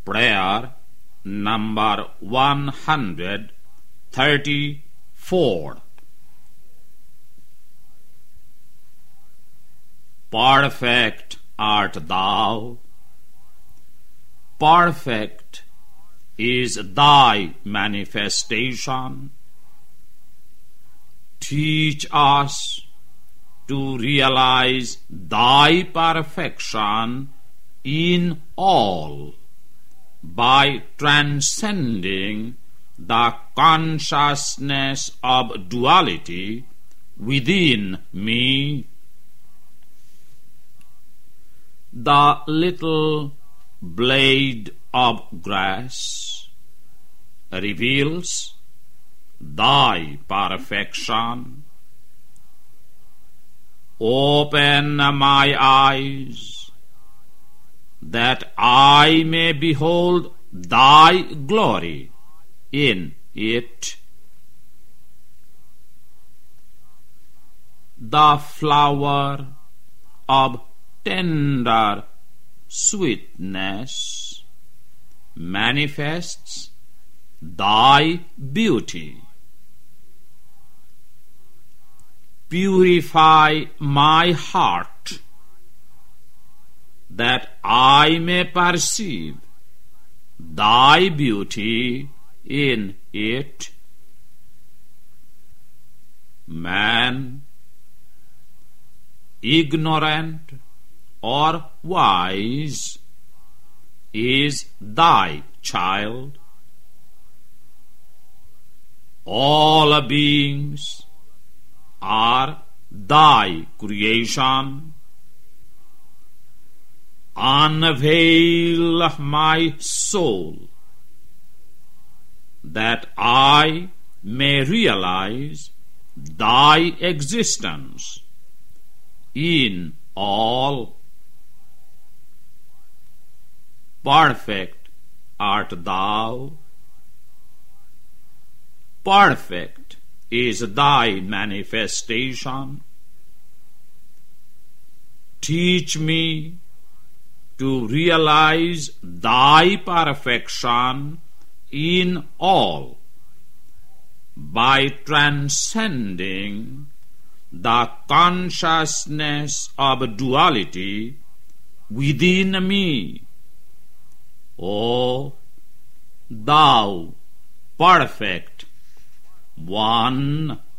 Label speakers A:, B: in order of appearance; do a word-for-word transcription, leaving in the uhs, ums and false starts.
A: Prayer number one hundred thirty-four. Perfect art thou, perfect is thy manifestation. Teach us to realize thy perfection in all by transcending the consciousness of duality within me. The little blade of grass reveals thy perfection. Open my eyes that I may behold thy glory in it. The flower of tender sweetness manifests thy beauty. Purify my heart that I may perceive thy beauty in it. Man, ignorant or wise, is thy child. All beings are thy creation. Unveil my soul that I may realize thy existence in all. Perfect art thou, perfect is thy manifestation. Teach me to realize thy perfection in all by transcending the consciousness of duality within me. O thou perfect One.